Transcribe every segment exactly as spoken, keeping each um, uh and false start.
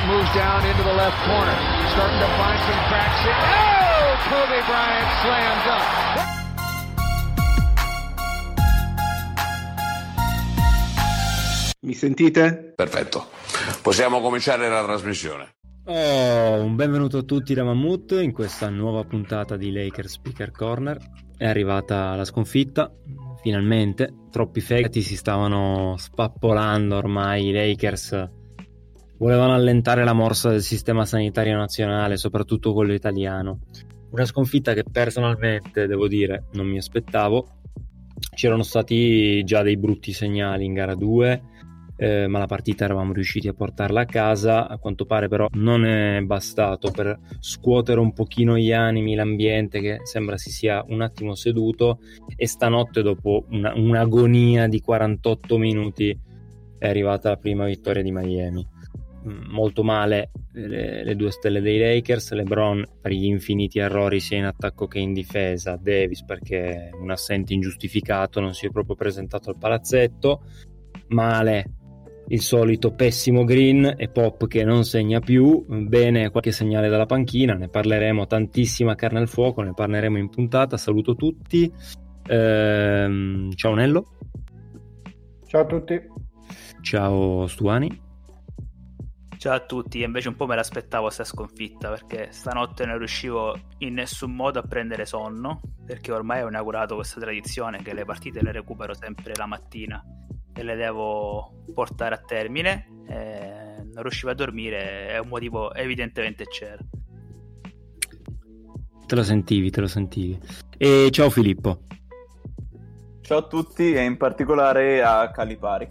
moves down into the left corner, starting to find some cracks here. Oh, Kobe Bryant slam dunk. Mi sentite? Perfetto, possiamo cominciare la trasmissione. Oh, un benvenuto a tutti da Mammut in questa nuova puntata di Lakers Speaker Corner. È arrivata la sconfitta, finalmente. Troppi fegati si stavano spappolando ormai. I Lakers volevano allentare la morsa del sistema sanitario nazionale, soprattutto quello italiano. Una sconfitta che personalmente, devo dire, non mi aspettavo. C'erano stati già dei brutti segnali in gara due, Eh, ma la partita eravamo riusciti a portarla a casa. A quanto pare però non è bastato per scuotere un pochino gli animi, l'ambiente che sembra si sia un attimo seduto, e stanotte dopo una, un'agonia di quarantotto minuti è arrivata la prima vittoria di Miami. Molto male le, le due stelle dei Lakers, LeBron per gli infiniti errori sia in attacco che in difesa, Davis perché un assente ingiustificato non si è proprio presentato al palazzetto, male il solito pessimo Green e Pop che non segna più, bene qualche segnale dalla panchina, ne parleremo, tantissima carne al fuoco, ne parleremo in puntata. Saluto tutti, ehm, ciao Nello. Ciao a tutti. Ciao Stuani. Ciao a tutti. Invece un po' me l'aspettavo questa sconfitta, perché stanotte non riuscivo in nessun modo a prendere sonno, perché ormai ho inaugurato questa tradizione che le partite le recupero sempre la mattina e le devo portare a termine. Eh, non riuscivo a dormire e un motivo evidentemente c'era. Te lo sentivi, te lo sentivi. E ciao Filippo. Ciao a tutti e in particolare a Calipari.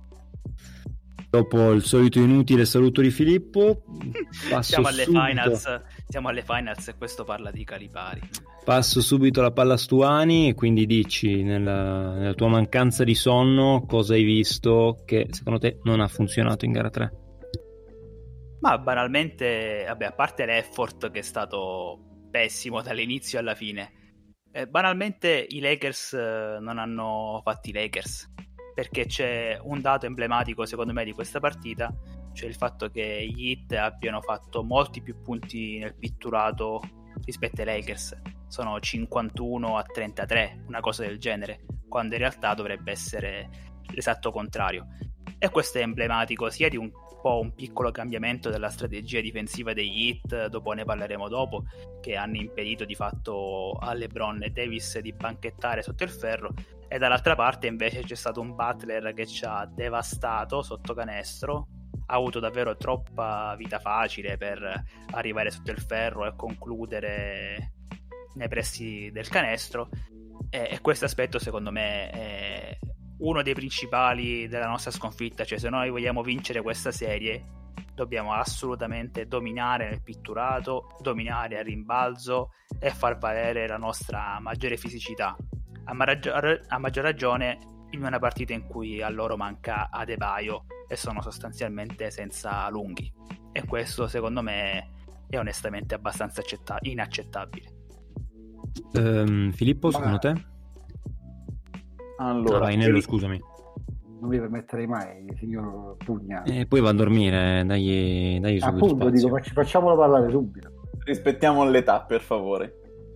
Dopo il solito inutile saluto di Filippo, passo siamo alle subito... finals, siamo alle finals e questo parla di Calipari. Passo subito la palla a Stuani, quindi dici, nella, nella tua mancanza di sonno, cosa hai visto che secondo te non ha funzionato in gara tre? Ma banalmente, vabbè, a parte l'effort che è stato pessimo dall'inizio alla fine, eh, banalmente i Lakers eh, non hanno fatto i Lakers, perché c'è un dato emblematico secondo me di questa partita, cioè il fatto che gli Heat abbiano fatto molti più punti nel pitturato rispetto ai Lakers. Sono cinquantuno a trentatré, una cosa del genere, quando in realtà dovrebbe essere l'esatto contrario. E questo è emblematico sia di un po' un piccolo cambiamento della strategia difensiva degli Heat, dopo ne parleremo dopo, che hanno impedito di fatto a LeBron e Davis di banchettare sotto il ferro, e dall'altra parte invece c'è stato un Butler che ci ha devastato sotto canestro, ha avuto davvero troppa vita facile per arrivare sotto il ferro e concludere nei pressi del canestro, e, e questo aspetto secondo me è uno dei principali della nostra sconfitta. Cioè, se noi vogliamo vincere questa serie dobbiamo assolutamente dominare nel pitturato, dominare al rimbalzo e far valere la nostra maggiore fisicità, a, maggior, a maggior ragione in una partita in cui a loro manca Adebayo e sono sostanzialmente senza lunghi, e questo secondo me è onestamente abbastanza accetta- inaccettabile. Um, Filippo, secondo Ma... te? Allora, ah, vai Nello, scusami. Non mi permetterei mai, signor Pugna. E poi va a dormire, dagli, dagli subito Appunto, spazio. dico, facci- facciamolo parlare subito. rispettiamo l'età, per favore.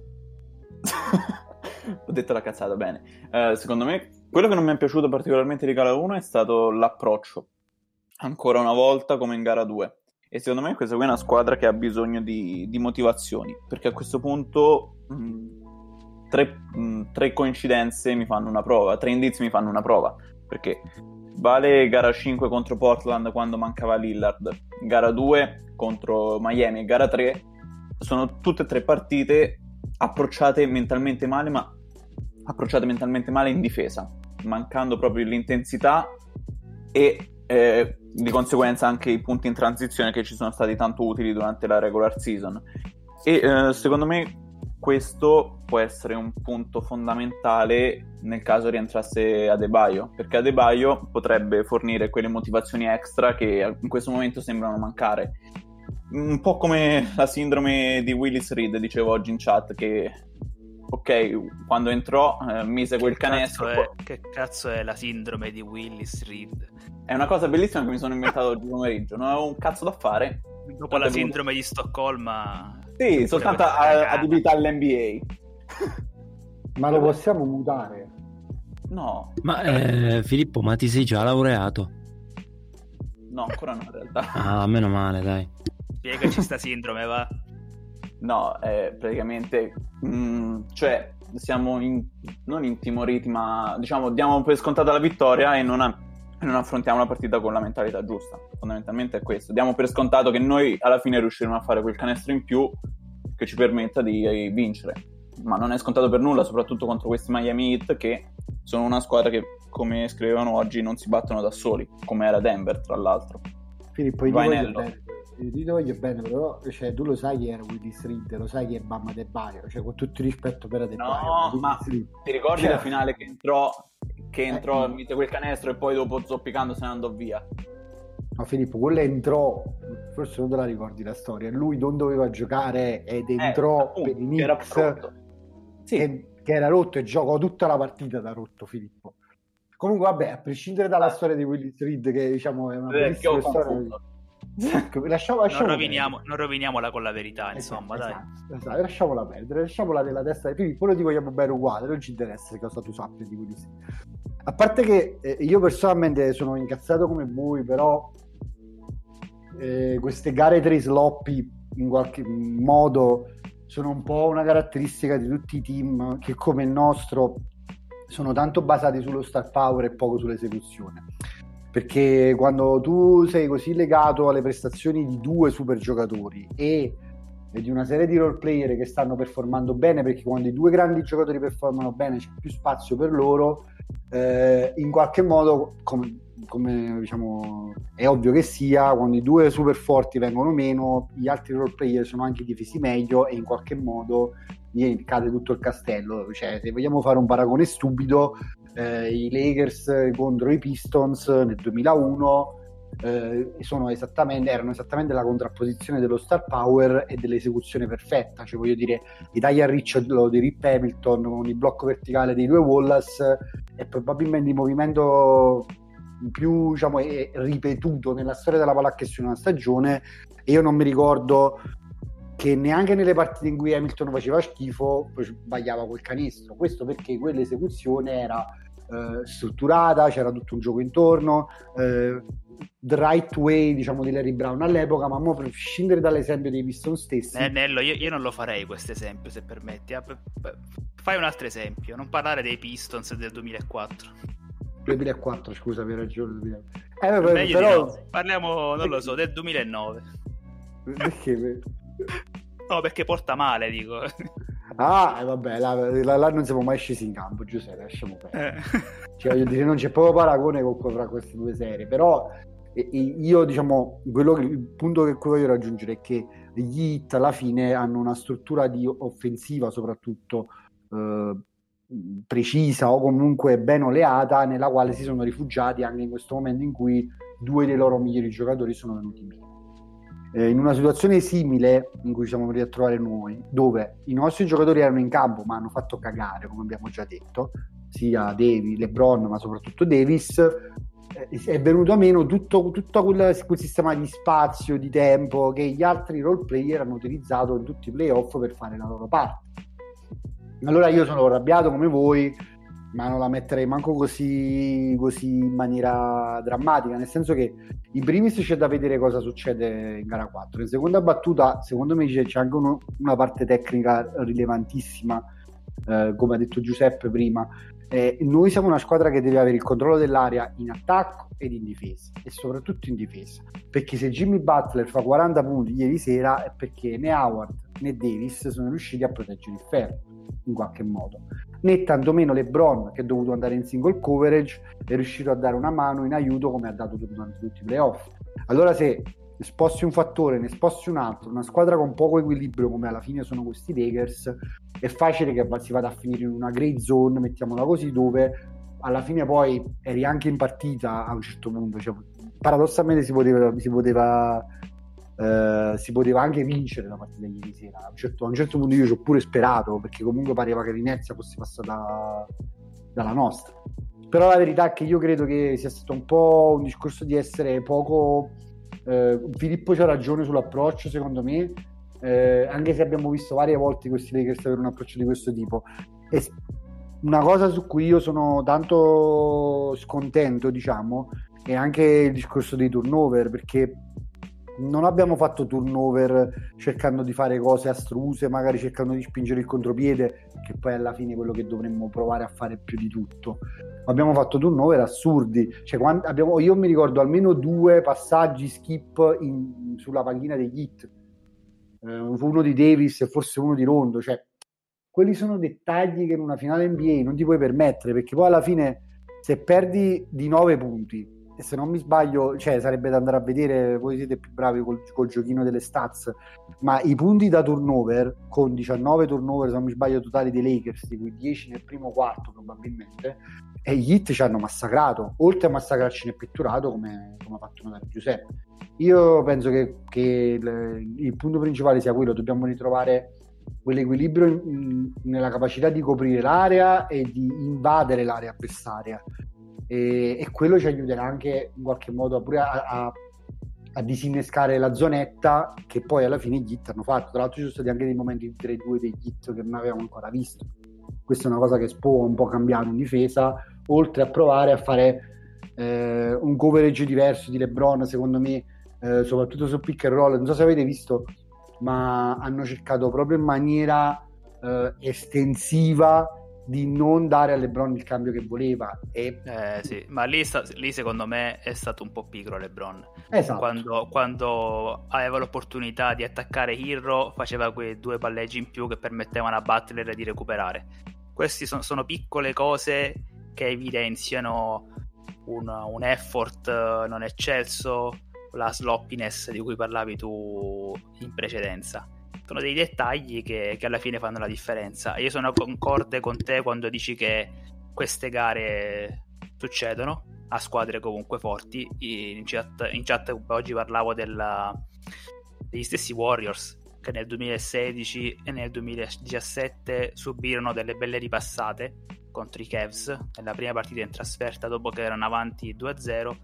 Ho detto la cazzata, bene. Eh, secondo me, quello che non mi è piaciuto particolarmente di gara uno è stato l'approccio. Ancora una volta come in gara due. E secondo me questa qui è una squadra che ha bisogno di, di motivazioni, perché a questo punto mh, tre, mh, tre coincidenze mi fanno una prova, tre indizi mi fanno una prova, perché vale gara cinque contro Portland quando mancava Lillard, gara due contro Miami e gara tre sono tutte e tre partite approcciate mentalmente male, ma approcciate mentalmente male in difesa, mancando proprio l'intensità e eh, di conseguenza anche i punti in transizione che ci sono stati tanto utili durante la regular season. E eh, secondo me questo può essere un punto fondamentale nel caso rientrasse Adebayo, perché Adebayo potrebbe fornire quelle motivazioni extra che in questo momento sembrano mancare. Un po' come la sindrome di Willis Reed, dicevo oggi in chat, che ok, quando entrò eh, mise quel canestro. Cazzo è, che cazzo è la sindrome di Willis Reed? È una cosa bellissima che mi sono inventato oggi pomeriggio, non avevo un cazzo da fare. Dopo la sindrome di Stoccolma. Sì, soltanto adibita all'N B A. Ma lo possiamo mutare? No. Ma eh, Filippo, ma ti sei già laureato? No, ancora no in realtà. Ah, meno male, dai. Spiegaci sta sindrome, va. No, eh, praticamente, mh, cioè, siamo in, non intimoriti, ma diciamo, diamo per scontata la vittoria e non, ha, e non affrontiamo la partita con la mentalità giusta. Fondamentalmente è questo. Diamo per scontato che noi alla fine riusciremo a fare quel canestro in più che ci permetta di eh, vincere. Ma non è scontato per nulla, soprattutto contro questi Miami Heat, che sono una squadra che, come scrivevano oggi, non si battono da soli, come era Denver, tra l'altro. Filippo, io ti voglio bene, io ti voglio bene, però cioè, tu lo sai chi era Willis Reed, lo sai chi è Bam Adebayo, cioè con tutto il rispetto per Adebayo. No, ma Reed. Ti ricordi cioè... la finale che entrò, che entrò, eh, mise quel canestro e poi dopo zoppicando se ne andò via? No, Filippo, quello entrò, forse non te la ricordi la storia, lui non doveva giocare ed entrò eh, appunto, per i Knicks, sì. che, che era rotto e giocò tutta la partita da rotto, Filippo. Comunque vabbè, a prescindere dalla storia di Willis Reed, che diciamo è una bellissima storia, lasciamo, lasciamo non, roviniamo, non roviniamola con la verità, insomma, esatto, dai. Esatto, esatto, lasciamola perdere, lasciamola nella testa di Filippo, lo ti vogliamo bene uguale, non ci interessa cosa tu sappia di Willis Reed. A parte che eh, io personalmente sono incazzato come voi, però eh, queste gare tra i sloppy in qualche modo sono un po' una caratteristica di tutti i team che come il nostro sono tanto basati sullo star power e poco sull'esecuzione, perché quando tu sei così legato alle prestazioni di due super giocatori e, e di una serie di role player che stanno performando bene, perché quando i due grandi giocatori performano bene c'è più spazio per loro, eh, in qualche modo come, come diciamo è ovvio che sia, quando i due super forti vengono meno gli altri role player sono anche difesi meglio e in qualche modo cade tutto il castello. Cioè, se vogliamo fare un paragone stupido, eh, i Lakers contro i Pistons nel duemilauno eh, sono esattamente, erano esattamente la contrapposizione dello star power e dell'esecuzione perfetta. Cioè, voglio dire, i tagli a ricciolo di Rip Hamilton con il blocco verticale dei due Wallace è probabilmente il movimento più, diciamo, è ripetuto nella storia della pallacanestro in una stagione, e io non mi ricordo che neanche nelle partite in cui Hamilton faceva schifo poi sbagliava quel canestro. Questo perché quell'esecuzione era eh, strutturata, c'era tutto un gioco intorno, eh, the right way, diciamo, di Larry Brown all'epoca. Ma mo, per scendere dall'esempio dei Pistons stessi, eh, Nello, io, io non lo farei questo esempio, se permetti. Fai un altro esempio, non parlare dei Pistons del duemilaquattro. duemilaquattro, scusa, hai ragione. Eh, per meglio però no. Parliamo, non lo so, del duemilanove. Perché? No, perché porta male, dico. Ah, eh, vabbè, là, là, là non siamo mai scesi in campo, Giuseppe, lasciamo perdere. Eh. Cioè, voglio dire, non c'è proprio paragone con, fra queste due serie, però eh, io, diciamo, quello che, il punto che voglio raggiungere è che gli Heat alla fine hanno una struttura di offensiva soprattutto eh, precisa o comunque ben oleata, nella quale si sono rifugiati anche in questo momento in cui due dei loro migliori giocatori sono venuti meno. Eh, in una situazione simile in cui ci siamo venuti a trovare noi, dove i nostri giocatori erano in campo ma hanno fatto cagare, come abbiamo già detto, sia Davis, LeBron ma soprattutto Davis, eh, è venuto a meno tutto, tutto quel, quel sistema di spazio, di tempo che gli altri role player hanno utilizzato in tutti i playoff per fare la loro parte. Allora io sono arrabbiato come voi, ma non la metterei manco così, così in maniera drammatica, nel senso che in primis c'è da vedere cosa succede in gara quattro. In seconda battuta, secondo me c'è anche uno, una parte tecnica rilevantissima, eh, come ha detto Giuseppe prima. Eh, noi siamo una squadra che deve avere il controllo dell'area in attacco ed in difesa, e soprattutto in difesa, perché se Jimmy Butler fa quaranta punti ieri sera è perché né Howard né Davis sono riusciti a proteggere il ferro in qualche modo, né tantomeno LeBron, che è dovuto andare in single coverage, è riuscito a dare una mano in aiuto come ha dato durante tutti i playoff. Allora se sposti un fattore, ne sposti un altro, una squadra con poco equilibrio come alla fine sono questi Lakers, è facile che si vada a finire in una gray zone, mettiamola così, dove alla fine poi eri anche in partita a un certo punto, cioè, paradossalmente si poteva, si poteva eh, si poteva anche vincere la partita ieri sera. A un certo, a un certo punto io ci ho pure sperato, perché comunque pareva che l'inerzia fosse passata dalla nostra. Però la verità è che io credo che sia stato un po' un discorso di essere poco... Eh, Filippo c'ha ragione sull'approccio, secondo me, eh, anche se abbiamo visto varie volte questi Lakers avere un approccio di questo tipo. E una cosa su cui io sono tanto scontento, diciamo, è anche il discorso dei turnover, perché non abbiamo fatto turnover cercando di fare cose astruse, magari cercando di spingere il contropiede, che poi alla fine è quello che dovremmo provare a fare più di tutto. Abbiamo fatto turnover assurdi, cioè, quando abbiamo, io mi ricordo almeno due passaggi skip in, sulla panchina degli Heat, eh, uno di Davis e forse uno di Rondo, cioè quelli sono dettagli che in una finale N B A non ti puoi permettere, perché poi alla fine se perdi di nove punti, e se non mi sbaglio, cioè sarebbe da andare a vedere, voi siete più bravi col, col giochino delle stats, ma i punti da turnover, con diciannove turnover se non mi sbaglio totali dei Lakers, di cui dieci nel primo quarto probabilmente, e gli Heat ci hanno massacrato, oltre a massacrarci nel pitturato, come, come ha fatto notare Giuseppe. Io penso che, che il, il punto principale sia quello: dobbiamo ritrovare quell'equilibrio in, in, nella capacità di coprire l'area e di invadere l'area avversaria, e, e quello ci aiuterà anche in qualche modo pure a, a, a disinnescare la zonetta, che poi alla fine gli Heat hanno fatto. Tra l'altro ci sono stati anche dei momenti di tre due degli Heat che non avevamo ancora visto. Questa è una cosa che Spo ha un po' cambiato in difesa, oltre a provare a fare eh, un coverage diverso di LeBron, secondo me, eh, soprattutto su pick and roll. Non so se avete visto, ma hanno cercato proprio in maniera eh, estensiva di non dare a LeBron il cambio che voleva. E... Eh, sì, ma lì, sta, lì secondo me è stato un po' pigro LeBron. Esatto. Quando, quando aveva l'opportunità di attaccare Hero, faceva quei due palleggi in più che permettevano a Butler di recuperare. Queste sono, sono piccole cose che evidenziano un, un effort non eccelso, la sloppiness di cui parlavi tu in precedenza. Sono dei dettagli che, che alla fine fanno la differenza. Io sono concorde con te quando dici che queste gare succedono a squadre comunque forti. In chat, in chat oggi parlavo della, degli stessi Warriors, che nel duemilasedici e nel duemiladiciassette subirono delle belle ripassate contro i Cavs nella prima partita in trasferta dopo che erano avanti due a zero.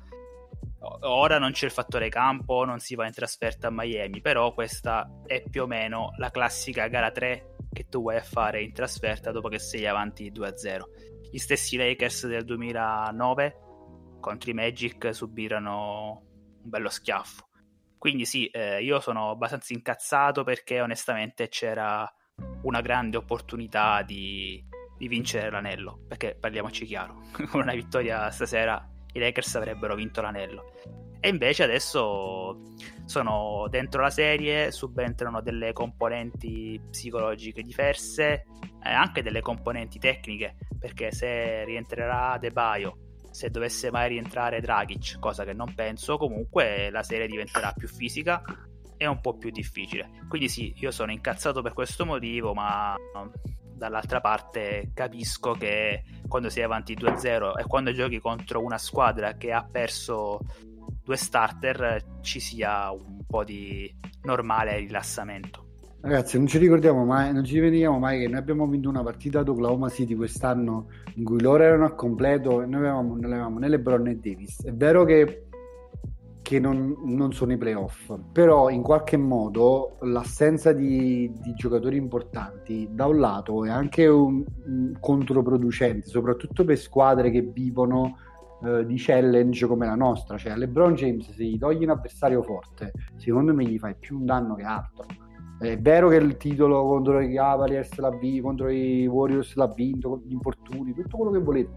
Ora non c'è il fattore campo, non si va in trasferta a Miami, però questa è più o meno la classica gara tre che tu vai a fare in trasferta dopo che sei avanti due a zero. Gli stessi Lakers del duemilanove contro i Magic subirono un bello schiaffo. Quindi sì, eh, io sono abbastanza incazzato perché onestamente c'era una grande opportunità di, di vincere l'anello, perché parliamoci chiaro, con una vittoria stasera i Lakers avrebbero vinto l'anello, e invece adesso sono dentro la serie, subentrano delle componenti psicologiche diverse, eh, anche delle componenti tecniche, perché se rientrerà Adebayo, se dovesse mai rientrare Dragic, cosa che non penso, comunque la serie diventerà più fisica e un po' più difficile. Quindi sì, io sono incazzato per questo motivo, ma dall'altra parte capisco che quando sei avanti due a zero e quando giochi contro una squadra che ha perso due starter ci sia un po' di normale rilassamento. Ragazzi, non ci ricordiamo mai, non ci dimentichiamo mai che noi abbiamo vinto una partita ad Oklahoma City quest'anno in cui loro erano a completo e noi avevamo, non avevamo né LeBron né Davis. È vero che, che non, non sono i playoff, però in qualche modo l'assenza di, di giocatori importanti da un lato è anche un, un controproducente, soprattutto per squadre che vivono eh, di challenge come la nostra. Cioè LeBron James, se gli togli un avversario forte, secondo me gli fai più un danno che altro. È vero che il titolo contro i Cavaliers l'ha vinto, contro i Warriors l'ha vinto, con gli infortuni, tutto quello che volete.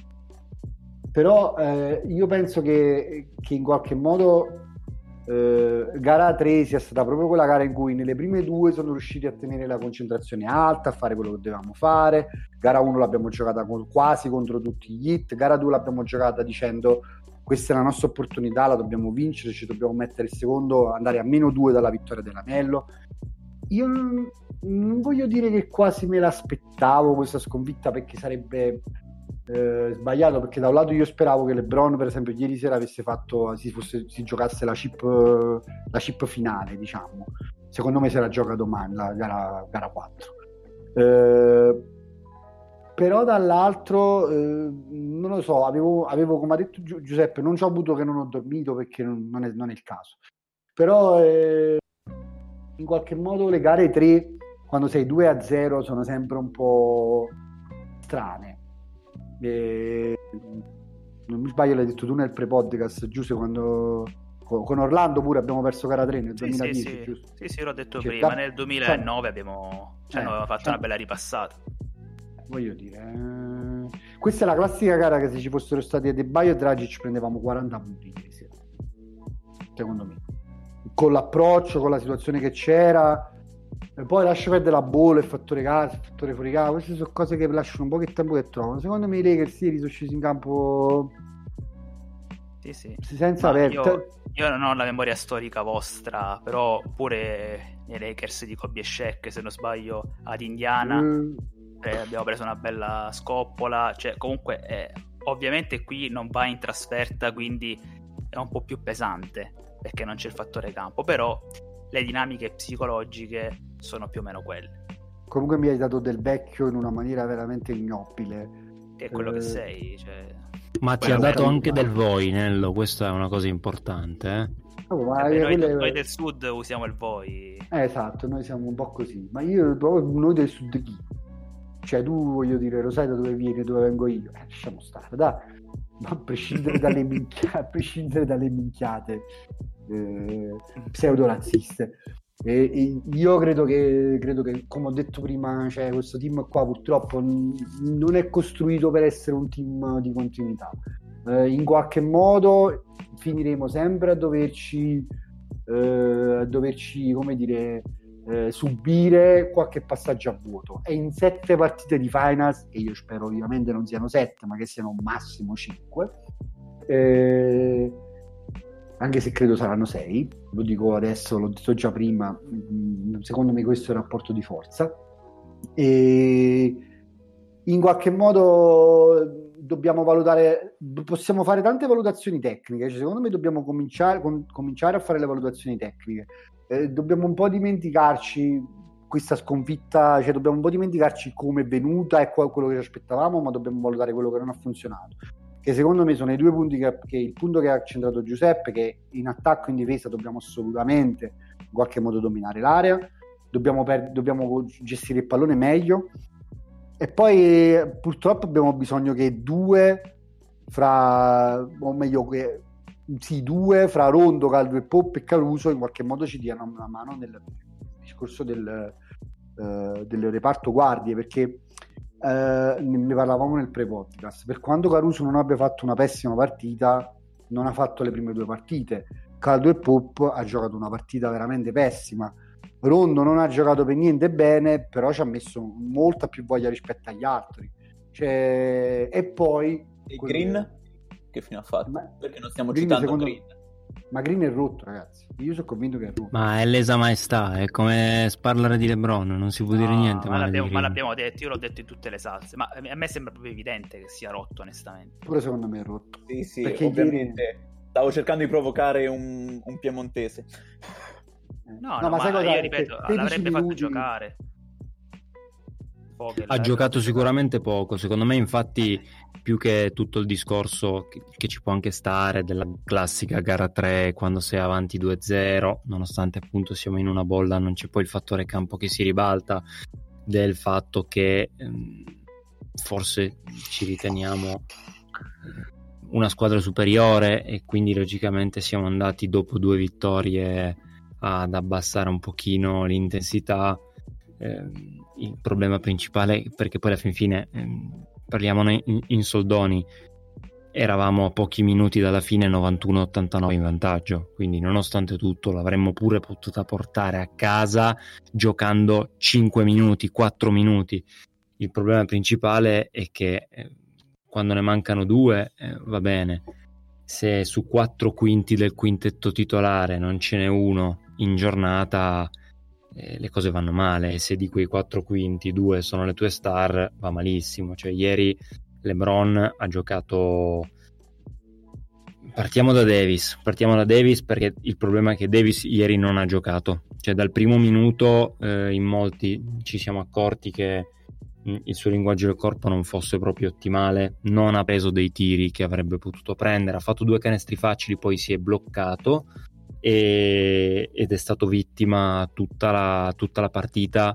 Però eh, io penso che, che in qualche modo eh, gara tre sia stata proprio quella gara in cui nelle prime due sono riusciti a tenere la concentrazione alta, a fare quello che dovevamo fare. Gara uno l'abbiamo giocata quasi contro tutti gli Heat, gara due l'abbiamo giocata dicendo questa è la nostra opportunità, la dobbiamo vincere, ci dobbiamo mettere il secondo, andare a meno due dalla vittoria dell'anello. Io non, non voglio dire che quasi me l'aspettavo questa sconfitta, perché sarebbe eh, sbagliato, perché da un lato io speravo che LeBron per esempio ieri sera avesse fatto si, fosse, si giocasse la chip la chip finale, diciamo. Secondo me se la gioca domani la gara, gara quattro, eh, però dall'altro eh, non lo so, avevo, avevo come ha detto Gi- Giuseppe, non ci ho avuto che non ho dormito, perché non, non, è, non è il caso, però eh, in qualche modo le gare tre quando sei due a zero sono sempre un po' strane. E, non mi sbaglio, l'hai detto tu nel pre-podcast, Giuseppe, quando con Orlando pure abbiamo perso gara tre nel sì, duemiladieci, sì, sì. giusto? Sì, sì, l'ho detto Cioè, prima, da... nel duemilanove cioè... abbiamo, cioè, eh, abbiamo fatto cioè... una bella ripassata. Voglio dire, eh... questa è la classica gara che se ci fossero stati Adebayo e Dragic prendevamo quaranta punti ieri sera, secondo me, con l'approccio, con la situazione che c'era. E poi lascia perdere la bolla, il fattore casa, il fattore fuori casa, queste sono cose che lasciano un po' che tempo che trovano. Secondo me i Lakers ieri sono scesi in campo sì, sì. senza aperta. Io, io non ho la memoria storica vostra, però pure nei Lakers di Kobe e Shaq, se non sbaglio, ad Indiana mm. eh, abbiamo preso una bella scoppola, cioè comunque eh, ovviamente qui non va in trasferta, quindi è un po' più pesante perché non c'è il fattore campo, però le dinamiche psicologiche sono più o meno quelle. Comunque mi hai dato del vecchio in una maniera veramente ignobile. Che è quello eh... che sei, cioè... Ma ti ha dato anche del voi, Nello, questa è una cosa importante, eh? Oh, ma eh beh, noi, quelle... noi del sud usiamo il voi. Eh, esatto, noi siamo un po' così. Ma io, noi del sud chi? Cioè tu, voglio dire, lo sai da dove vieni, dove vengo io? Eh, lasciamo stare, dai. Ma a prescindere dalle, minchia... a prescindere dalle minchiate eh, pseudo-razziste. E, e io credo che, credo che, come ho detto prima, cioè, questo team qua purtroppo n- non è costruito per essere un team di continuità. Eh, in qualche modo finiremo sempre a doverci, eh, a doverci, come dire, eh, subire qualche passaggio a vuoto. E in sette partite di finals, e io spero ovviamente non siano sette, ma che siano massimo cinque, eh, anche se credo saranno sei, lo dico adesso, l'ho detto già prima, secondo me questo è il rapporto di forza, e in qualche modo dobbiamo valutare, possiamo fare tante valutazioni tecniche, cioè secondo me dobbiamo cominciare, com- cominciare a fare le valutazioni tecniche, eh, dobbiamo un po' dimenticarci questa sconfitta, cioè dobbiamo un po' dimenticarci come è venuta e quello che ci aspettavamo, ma dobbiamo valutare quello che non ha funzionato, che secondo me sono i due punti che, che il punto che ha accentrato Giuseppe, che in attacco e in difesa dobbiamo assolutamente in qualche modo dominare l'area, dobbiamo, per, dobbiamo gestire il pallone meglio, e poi purtroppo abbiamo bisogno che due fra, o meglio che sì, due fra Rondo, Caldo e Pop e Caruso in qualche modo ci diano una mano nel discorso del, uh, del reparto guardie, perché Uh, ne parlavamo nel pre-podcast, per quanto Caruso non abbia fatto una pessima partita, non ha fatto le prime due partite. Caldo e Pop ha giocato una partita veramente pessima. Rondo non ha giocato per niente bene, però ci ha messo molta più voglia rispetto agli altri, cioè... e poi e Green che fine ha fatto? Ma... perché non stiamo Green, citando secondo... Green? Ma Green è rotto, ragazzi. Io sono convinto che è rotto. Ma è lesa maestà, è come sparlare di LeBron, non si può no, dire niente. Ma l'abbiamo, di ma l'abbiamo detto, io l'ho detto in tutte le salse. Ma a me sembra proprio evidente che sia rotto, onestamente. Pure secondo me è rotto. Sì, sì, perché ovviamente. Ieri... Stavo cercando di provocare un, un piemontese. No, no, no ma, ma sai cosa? io ripeto, l'avrebbe minuti... fatto giocare. Ha la... giocato sicuramente poco, secondo me, infatti, più che tutto il discorso che, che ci può anche stare della classica gara tre quando sei avanti due a zero, nonostante appunto siamo in una bolla, non c'è poi il fattore campo che si ribalta, del fatto che ehm, forse ci riteniamo una squadra superiore e quindi logicamente siamo andati dopo due vittorie ad abbassare un pochino l'intensità. Eh, il problema principale, perché poi alla fin fine eh, parliamo in, in soldoni, eravamo a pochi minuti dalla fine novantuno a ottantanove in vantaggio, quindi nonostante tutto l'avremmo pure potuta portare a casa giocando cinque minuti, quattro minuti. Il problema principale è che eh, quando ne mancano due eh, va bene, se su quattro quinti del quintetto titolare non ce n'è uno in giornata, eh, le cose vanno male. E se di quei quattro quinti due sono le tue star, va malissimo. Cioè ieri LeBron ha giocato... Partiamo da Davis, partiamo da Davis perché il problema è che Davis ieri non ha giocato, cioè dal primo minuto eh, in molti ci siamo accorti che mh, il suo linguaggio del corpo non fosse proprio ottimale, non ha preso dei tiri che avrebbe potuto prendere, ha fatto due canestri facili, poi si è bloccato e, ed è stato vittima tutta la, tutta la partita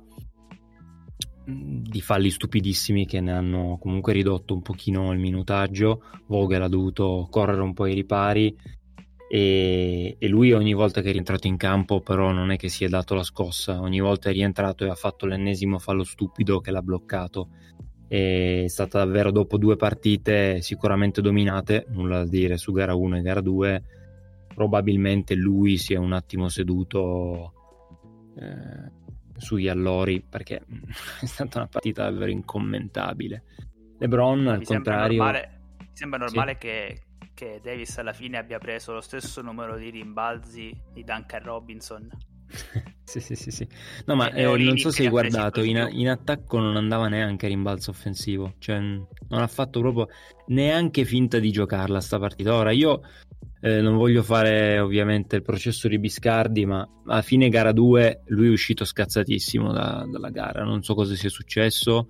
di falli stupidissimi che ne hanno comunque ridotto un pochino il minutaggio. Vogel ha dovuto correre un po' ai ripari e, e lui ogni volta che è rientrato in campo però non è che si è dato la scossa, ogni volta è rientrato e ha fatto l'ennesimo fallo stupido che l'ha bloccato. È stata davvero, dopo due partite sicuramente dominate, nulla da dire su gara uno e gara due, probabilmente lui si è un attimo seduto eh, sugli allori perché è stata una partita davvero incommentabile. LeBron al mi contrario sembra normale, mi sembra normale sì. che, che Davis alla fine abbia preso lo stesso numero di rimbalzi di Duncan Robinson. sì sì sì sì no ma E eh, non so se hai guardato in, più. in attacco non andava neanche a rimbalzo offensivo, cioè non ha fatto proprio neanche finta di giocarla sta partita. Ora io eh, non voglio fare ovviamente il processo di Biscardi, ma a fine gara due lui è uscito scazzatissimo da, dalla gara, non so cosa sia successo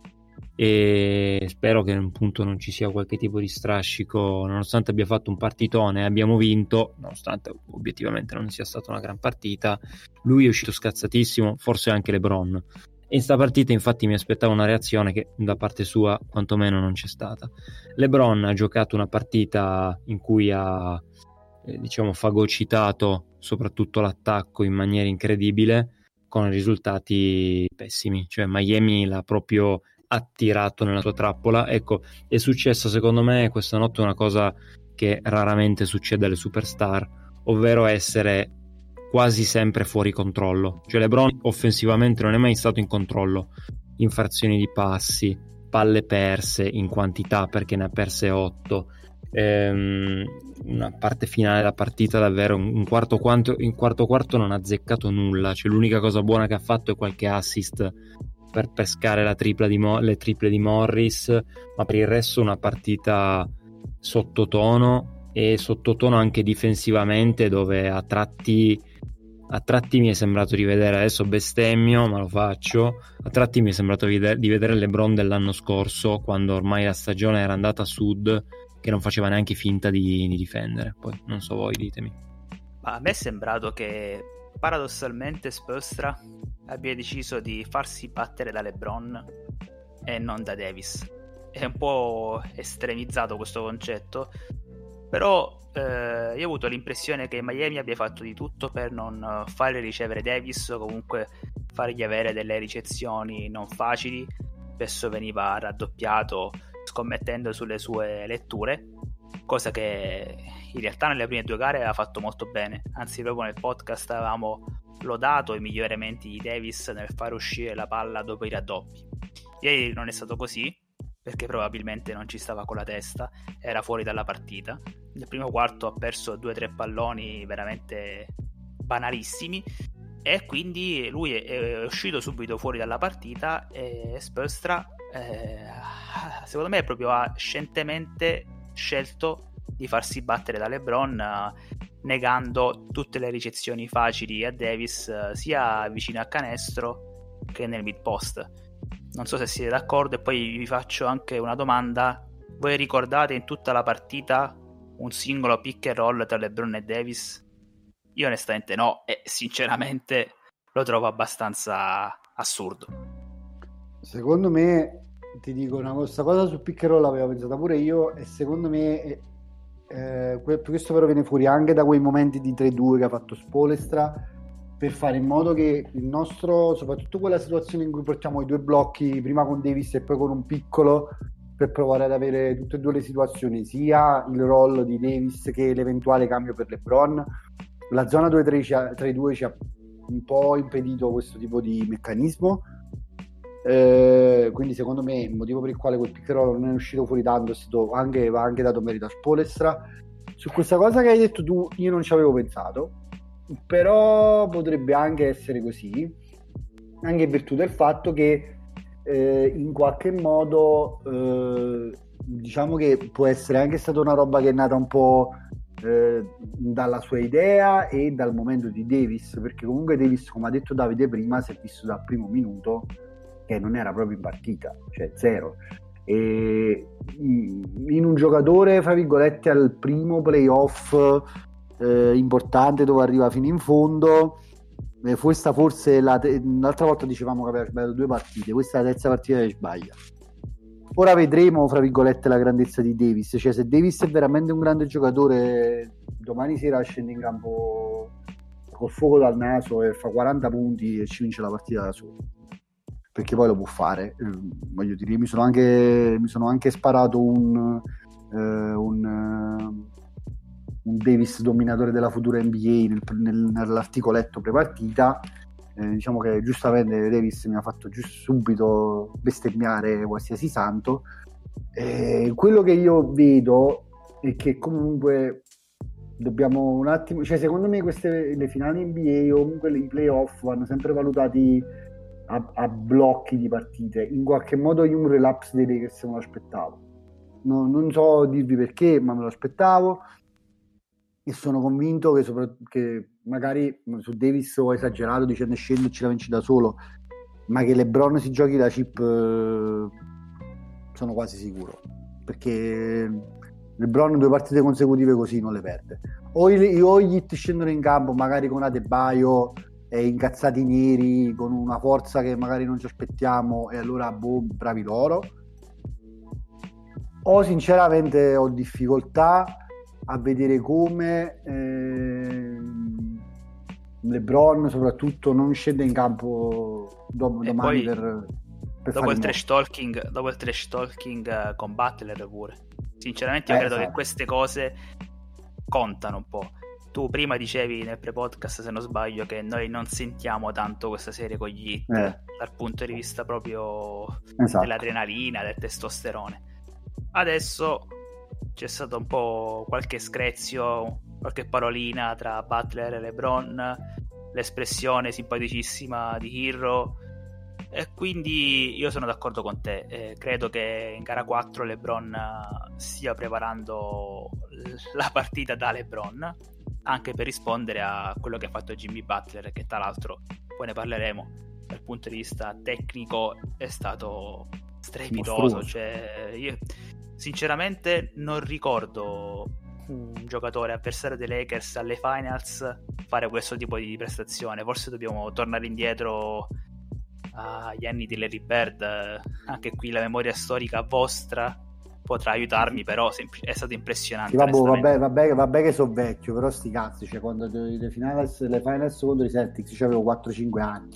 e spero che appunto non ci sia qualche tipo di strascico, nonostante abbia fatto un partitone e abbiamo vinto, nonostante obiettivamente non sia stata una gran partita, lui è uscito scazzatissimo, forse anche LeBron, e in sta partita infatti mi aspettavo una reazione che da parte sua quantomeno non c'è stata. LeBron ha giocato una partita in cui ha eh, diciamo fagocitato soprattutto l'attacco in maniera incredibile con risultati pessimi, cioè Miami l'ha proprio attirato nella sua trappola. Ecco, è successo secondo me questa notte una cosa che raramente succede alle superstar, ovvero essere quasi sempre fuori controllo. Cioè LeBron offensivamente non è mai stato in controllo, infrazioni di passi, palle perse in quantità perché ne ha perse otto, ehm, una parte finale della partita davvero un quarto quarto, in quarto quarto non ha azzeccato nulla, cioè l'unica cosa buona che ha fatto è qualche assist per pescare la tripla di Mo- le triple di Morris, ma per il resto una partita sottotono e sottotono anche difensivamente, dove a tratti a tratti mi è sembrato di vedere, adesso bestemmio ma lo faccio, a tratti mi è sembrato di vedere, di vedere LeBron dell'anno scorso, quando ormai la stagione era andata a sud, che non faceva neanche finta di, di difendere. Poi non so voi, ditemi. Ma a me è sembrato che paradossalmente Spoelstra abbia deciso di farsi battere da LeBron e non da Davis. È un po' estremizzato questo concetto, però eh, io ho avuto l'impressione che Miami abbia fatto di tutto per non fare ricevere Davis, o comunque fargli avere delle ricezioni non facili. Spesso veniva raddoppiato scommettendo sulle sue letture, cosa che in realtà nelle prime due gare aveva fatto molto bene. Anzi, proprio nel podcast avevamo lodato i miglioramenti di Davis nel far uscire la palla dopo i raddoppi. Ieri non è stato così, perché probabilmente non ci stava con la testa, era fuori dalla partita. Nel primo quarto ha perso due o tre palloni veramente banalissimi e quindi lui è, è uscito subito fuori dalla partita. E Spoelstra eh, secondo me proprio ha scientemente scelto di farsi battere da LeBron, eh, negando tutte le ricezioni facili a Davis, eh, sia vicino a canestro che nel mid post. Non so se siete d'accordo, e poi vi faccio anche una domanda: voi ricordate in tutta la partita un singolo pick and roll tra LeBron e Davis? Io onestamente no, e sinceramente lo trovo abbastanza assurdo. Secondo me, ti dico una cosa, cosa su pick and roll l'avevo pensata pure io, e secondo me eh, questo però viene fuori anche da quei momenti di tre due che ha fatto Spoelstra, per fare in modo che il nostro, soprattutto quella situazione in cui portiamo i due blocchi prima con Davis e poi con un piccolo, per provare ad avere tutte e due le situazioni, sia il roll di Davis che l'eventuale cambio per LeBron. La zona due tre due ci ha un po' impedito questo tipo di meccanismo, eh, quindi secondo me il motivo per il quale quel pick and roll non è uscito fuori tanto è stato anche, va anche dato merito a Spoelstra. Su questa cosa che hai detto tu io non ci avevo pensato, però potrebbe anche essere così, anche in virtù del fatto che eh, in qualche modo eh, diciamo che può essere anche stata una roba che è nata un po' eh, dalla sua idea e dal momento di Davis, perché comunque Davis, come ha detto Davide prima, si è visto dal primo minuto che non era proprio in partita, cioè zero. E in un giocatore, fra virgolette, al primo playoff eh, importante dove arriva fino in fondo, eh, questa forse la te- l'altra volta dicevamo che aveva sbagliato due partite, questa è la terza partita che sbaglia. Ora vedremo, fra virgolette, la grandezza di Davis, cioè se Davis è veramente un grande giocatore, domani sera scende in campo col fuoco dal naso e fa quaranta punti e ci vince la partita da solo, perché poi lo può fare. Eh, voglio dire, mi sono anche mi sono anche sparato un eh, un, uh, un Davis dominatore della futura N B A nel, nel, nell'articoletto prepartita. Eh, diciamo che giustamente Davis mi ha fatto giusto subito bestemmiare qualsiasi santo. Eh, quello che io vedo è che comunque dobbiamo un attimo, cioè secondo me queste le finali N B A o comunque i playoff vanno sempre valutati a, a blocchi di partite. In qualche modo io un relapse dei Lakers me lo aspettavo, no, non so dirvi perché, ma me lo aspettavo e sono convinto che, sopra, che magari su Davis ho esagerato dicendo scende e ce la vinci da solo, ma che LeBron si giochi la chip eh, sono quasi sicuro, perché LeBron due partite consecutive così non le perde. O i, o gli Heat scendono in campo magari con Adebayo e incazzati neri, con una forza che magari non ci aspettiamo, e allora boh, bravi loro. O sinceramente ho difficoltà a vedere come eh, LeBron soprattutto non scende in campo do- domani per, per dopo, il fare trash talking, dopo il trash talking uh, con Butler pure. Sinceramente io eh, credo esatto. che queste cose contano un po'. Tu prima dicevi nel pre-podcast, se non sbaglio, che noi non sentiamo tanto questa serie con gli Heat eh. dal punto di vista proprio esatto. dell'adrenalina, del testosterone. Adesso c'è stato un po' qualche screzio, qualche parolina tra Butler e LeBron, l'espressione simpaticissima di Hero, e quindi io sono d'accordo con te. Eh, credo che in gara quattro LeBron stia preparando la partita da LeBron, anche per rispondere a quello che ha fatto Jimmy Butler, che tra l'altro poi ne parleremo, dal punto di vista tecnico è stato strepitoso. Cioè, io sinceramente non ricordo un giocatore avversario dei Lakers alle finals fare questo tipo di prestazione. Forse dobbiamo tornare indietro agli anni di Larry Bird. Anche qui la memoria storica vostra potrà aiutarmi, però è stato impressionante. Sì, vabbè, vabbè, vabbè, vabbè che sono vecchio, però sti cazzi, cioè quando le finals, le finals contro i Celtics cioè avevo quattro cinque anni.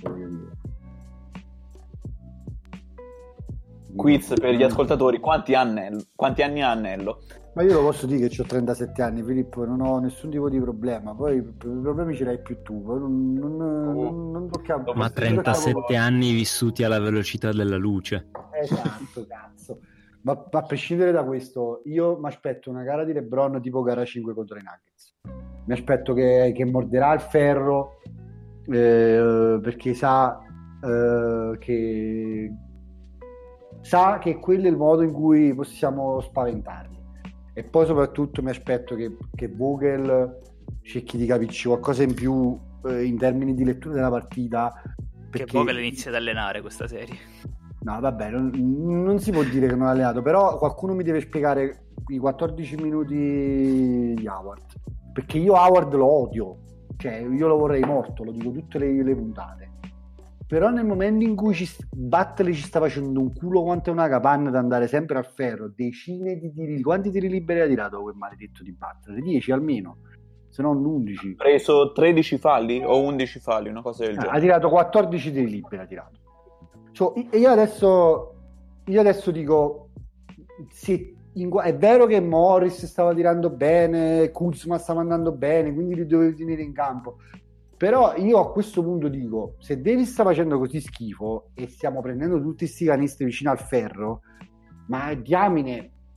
Quiz per gli ascoltatori: quanti anni, quanti anni ha Annello? Ma io lo posso dire che ho trentasette anni, Filippo, non ho nessun tipo di problema. Poi i problemi ce l'hai più tu, non, non, non, non tocchiamo. Ma trentasette anni vissuti alla velocità della luce. Esatto, cazzo. Ma, ma a prescindere da questo, io mi aspetto una gara di LeBron tipo gara cinque contro i Nuggets. Mi aspetto che, che morderà il ferro eh, perché sa eh, che sa che quello è il modo in cui possiamo spaventarli. E poi soprattutto mi aspetto che, che Vogel cerchi di capirci qualcosa in più eh, in termini di lettura della partita, perché che Vogel inizia ad allenare questa serie. No, vabbè, non, non si può dire che non ha allenato, però qualcuno mi deve spiegare i quattordici minuti di Howard, perché io Howard lo odio, cioè io lo vorrei morto, lo dico tutte le, le puntate. Però nel momento in cui ci, Butler ci sta facendo un culo quanto una capanna da andare sempre al ferro, decine di tiri, quanti tiri liberi ha tirato quel maledetto di Butler? dieci almeno, se non undici. Ha preso tredici falli o undici falli, una cosa del Ah, genere. ha tirato quattordici tiri liberi, ha tirato. So, io adesso io adesso dico sì, in, è vero che Morris stava tirando bene, Kuzma stava andando bene, quindi li dovevi tenere in campo. Però io a questo punto dico, se Davis sta facendo così schifo e stiamo prendendo tutti sti canestri vicino al ferro, ma diamine,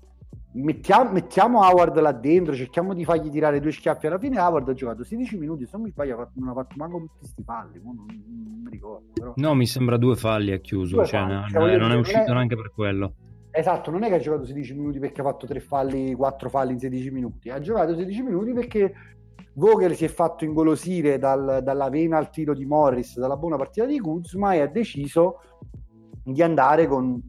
mettiamo, mettiamo Howard là dentro, cerchiamo di fargli tirare due schiaffi. Alla fine Howard ha giocato sedici minuti, se non mi sbaglio ha fatto, non ha fatto manco tutti sti falli, non, non mi ricordo però. No, mi sembra due falli ha chiuso, Due cioè, falli, non, cioè, non è dire, uscito non è... neanche per quello. Esatto, non è che ha giocato sedici minuti perché ha fatto tre falli, quattro falli in sedici minuti, ha giocato sedici minuti perché Vogel si è fatto ingolosire dal, dalla vena al tiro di Morris, dalla buona partita di Kuzma, e ha deciso di andare con,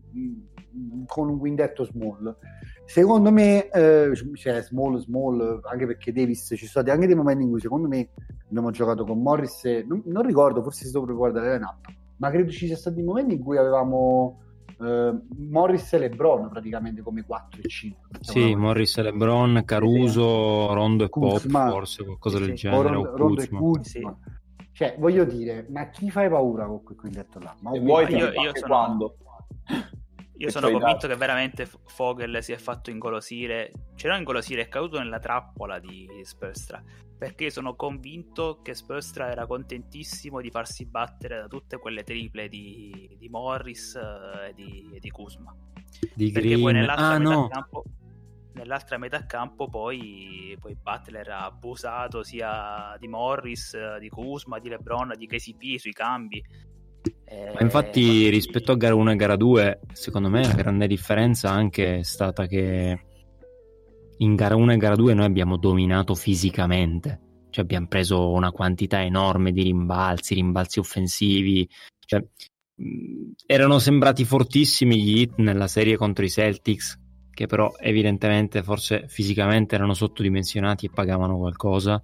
con un quintetto small. Secondo me, eh, cioè small, small, anche perché Davis, ci sono stati anche dei momenti in cui secondo me abbiamo giocato con Morris, e, non, non ricordo, forse si dovrà guardare la line-up, ma credo ci sia stati dei momenti in cui avevamo Uh, Morris e LeBron praticamente come quattro e cinque. Sì, Morris e LeBron, Caruso, sì. Rondo e Kuzma. Pop, forse qualcosa sì, del sì. genere. Rondo, o Rondo e Kuzma. Sì. Cioè, voglio dire, ma chi fai paura con quel quintetto là? Ma vuoi io, io sono, quando? Io sono convinto che veramente Vogel si è fatto ingolosire, cioè non ingolosire, è caduto nella trappola di Spoelstra, perché sono convinto che Spoelstra era contentissimo di farsi battere da tutte quelle triple di, di Morris e eh, di, di Kuzma. Di perché Green. poi nell'altra ah, metà no. campo nell'altra metà campo poi, poi Butler ha abusato sia di Morris, di Kuzma, di LeBron, di K C P sui cambi. Ma infatti rispetto a gara uno e gara due, secondo me la grande differenza anche è stata che in gara uno e gara due noi abbiamo dominato fisicamente, cioè abbiamo preso una quantità enorme di rimbalzi, rimbalzi offensivi, cioè mh, erano sembrati fortissimi gli Heat nella serie contro i Celtics, che però evidentemente forse fisicamente erano sottodimensionati e pagavano qualcosa,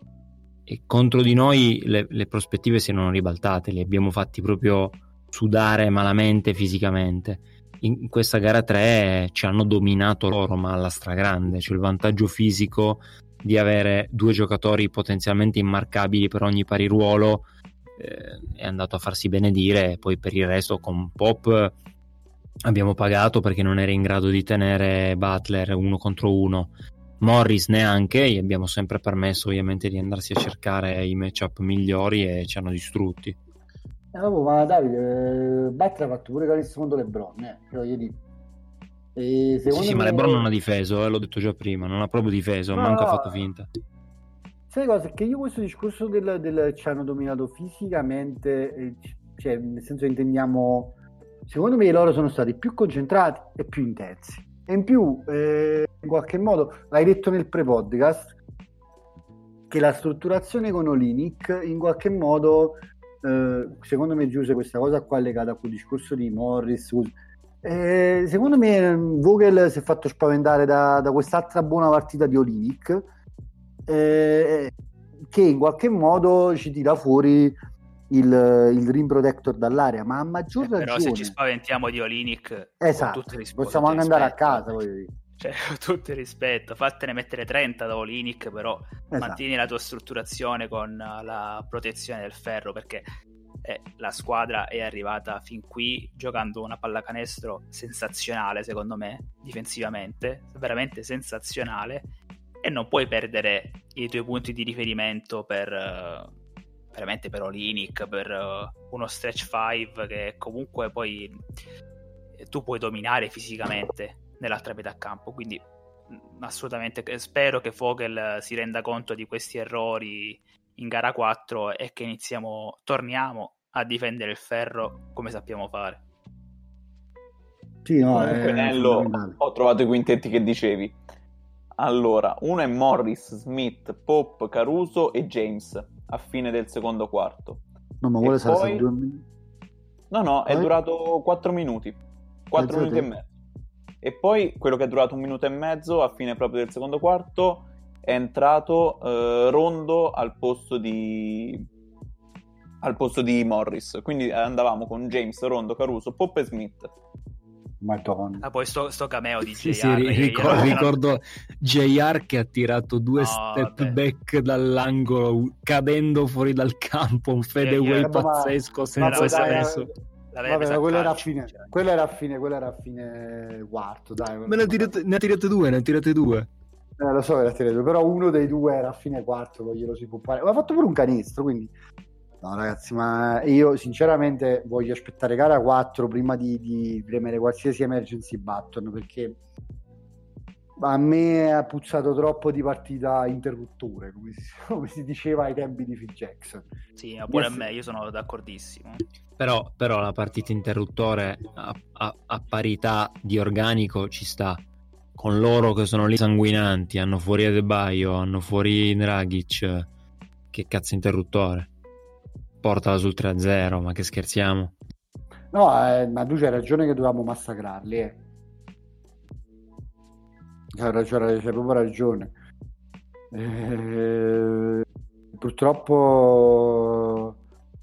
e contro di noi le, le prospettive si erano ribaltate, li abbiamo fatti proprio sudare malamente fisicamente. In questa gara tre ci hanno dominato loro, ma alla stragrande, cioè il vantaggio fisico di avere due giocatori potenzialmente immarcabili per ogni pari ruolo eh, è andato a farsi benedire. Poi per il resto con Pop abbiamo pagato perché non era in grado di tenere Butler uno contro uno, Morris neanche, gli abbiamo sempre permesso ovviamente di andarsi a cercare i matchup migliori e ci hanno distrutti. Eh, oh, ma Davide, Butler ha fatto pure canestro contro LeBron, eh, voglio dire. E sì, sì, me... ma LeBron non ha difeso, eh, l'ho detto già prima, non ha proprio difeso, no, manco ha fatto finta. Sai cosa? Che io questo discorso del, del ci hanno dominato fisicamente, eh, cioè nel senso intendiamo, secondo me loro sono stati più concentrati e più intensi. E in più, eh, in qualche modo, l'hai detto nel pre-podcast, che la strutturazione con Olynyk in qualche modo, eh, secondo me Giuse, questa cosa qua è legata a quel discorso di Morris, eh, secondo me Vogel si è fatto spaventare da, da quest'altra buona partita di Olynyk, eh, che in qualche modo ci tira fuori il, il rim protector dall'area, ma a maggior eh, ragione però se ci spaventiamo di Olynyk, esatto, possiamo anche andare a casa, voglio dire. Cioè, con tutto il rispetto, fattene mettere trenta da Olynyk, però esatto, mantieni la tua strutturazione con la protezione del ferro, perché eh, la squadra è arrivata fin qui giocando una pallacanestro sensazionale, secondo me, difensivamente, veramente sensazionale, e non puoi perdere i tuoi punti di riferimento per uh, veramente per Olynyk, per uh, uno stretch five che comunque poi tu puoi dominare fisicamente nell'altra metà campo. Quindi assolutamente spero che Vogel si renda conto di questi errori in gara quattro e che iniziamo torniamo a difendere il ferro come sappiamo fare. Sì, no, comunque, Nello, ho trovato i quintetti che dicevi. Allora, uno è Morris, Smith, Pop, Caruso e James a fine del secondo quarto. No, ma vuole poi... stare due minuti? No, no, è poi... durato quattro minuti. quattro minuti e mezzo. E poi quello che è durato un minuto e mezzo a fine proprio del secondo quarto è entrato eh, Rondo al posto di al posto di Morris. Quindi andavamo con James, Rondo, Caruso, Pop e Smith. Madonna. Ah, poi sto, sto cameo di sì, J R. Sì, ricordo, ricordo J R che ha tirato due no, step vabbè. back dall'angolo cadendo fuori dal campo, un fadeaway io, pazzesco ma, senza ma senso. Vabbè, ma quello era a fine, quello era a fine, quello era a fine quarto, dai. Me ne ha tirate, ne ha tirate due, ne ha tirate due. Eh, lo so che ne ha tirate due, però uno dei due era a fine quarto, poi glielo si può fare. Ma ha fatto pure un canestro, quindi no ragazzi, ma io sinceramente voglio aspettare gara quattro prima di, di premere qualsiasi emergency button, perché A me ha puzzato troppo di partita interruttore, come si, come si diceva ai tempi di Phil Jackson. Sì, ma pure Yes. a me, io sono d'accordissimo. Però, però la partita interruttore a, a, a parità di organico ci sta. Con loro che sono lì sanguinanti, hanno fuori Adebayo, hanno fuori Dragic, che cazzo interruttore? Portala sul tre a zero, ma che scherziamo? No, eh, ma tu c'hai ragione che dovevamo massacrarli, eh. C'hai, c'hai, c'hai proprio ragione. Eh, purtroppo...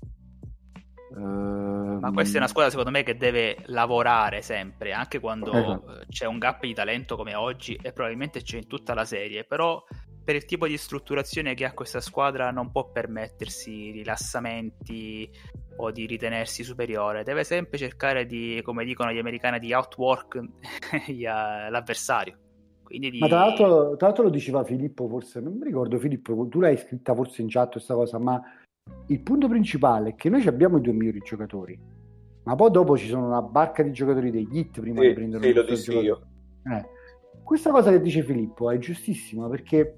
Ma questa è una squadra secondo me che deve lavorare sempre, anche quando Esatto. c'è un gap di talento come oggi, e probabilmente c'è in tutta la serie, però per il tipo di strutturazione che ha questa squadra non può permettersi rilassamenti o di ritenersi superiore, deve sempre cercare di, come dicono gli americani, di outwork l'avversario. Quindi di... Ma tra l'altro, tra l'altro lo diceva Filippo, forse, non mi ricordo Filippo, tu l'hai scritta forse in chat questa cosa, ma il punto principale è che noi abbiamo i due migliori giocatori, ma poi dopo ci sono una barca di giocatori degli hit prima Sì, di prendere sì, un lo nostro dissi giocatore. Eh, questa cosa che dice Filippo è giustissima, perché